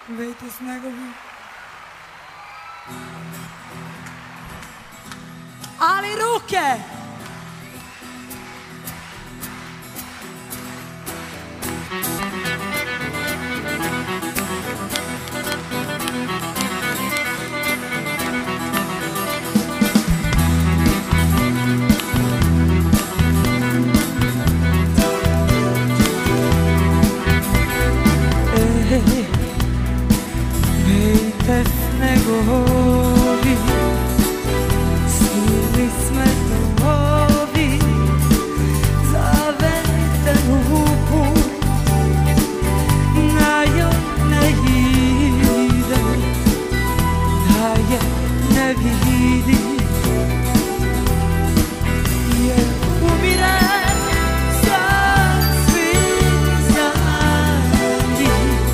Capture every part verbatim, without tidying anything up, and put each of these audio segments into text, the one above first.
Vejte snegovi. Ali ruke! Vejte snegovi, sili smetovi, zavedite ruku, na joj ne ide, da je ne vidi, jer umire sasvim zadnji.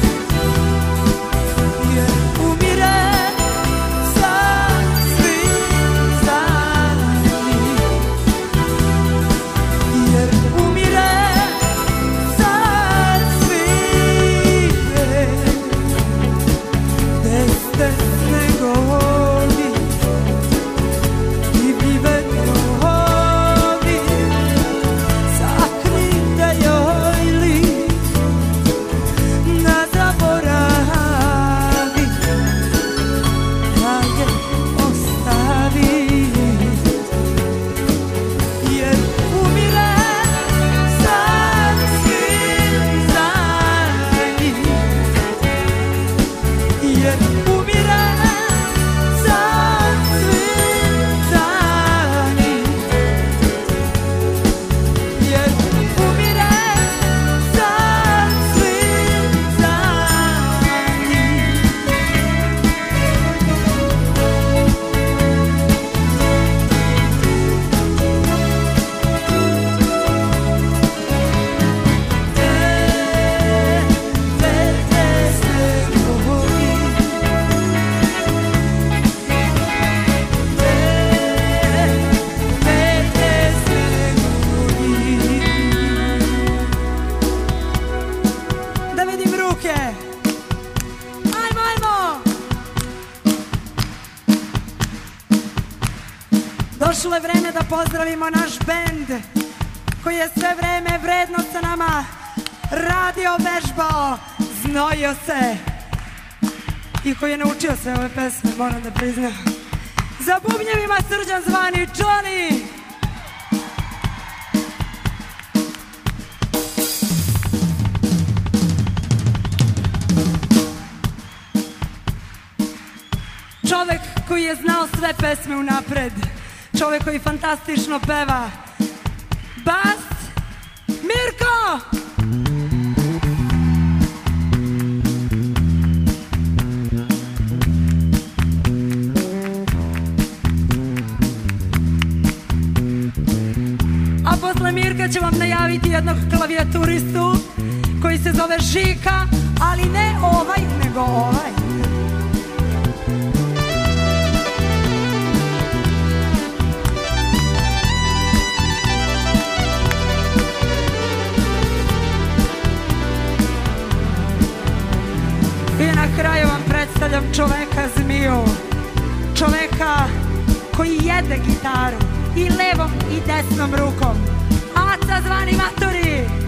Došlo je vreme da pozdravimo naš bend koji je sve vreme vredno sa nama radio, vežbao, znojio se i koji je naučio sve ove pesme, moram da priznam. Za bubnjevima Srđan zvani Johnny. Čovek koji je znao sve pesme unapred, čovek koji fantastično peva. Bas, Mirko! A posle Mirka ću vam najaviti jednog klavijaturistu koji se zove Žika, ali ne ovaj, nego ovaj. I na kraju vam predstavljam čoveka zmiju, čoveka koji jede gitaru i levom i desnom rukom, Aca zvani Maturi.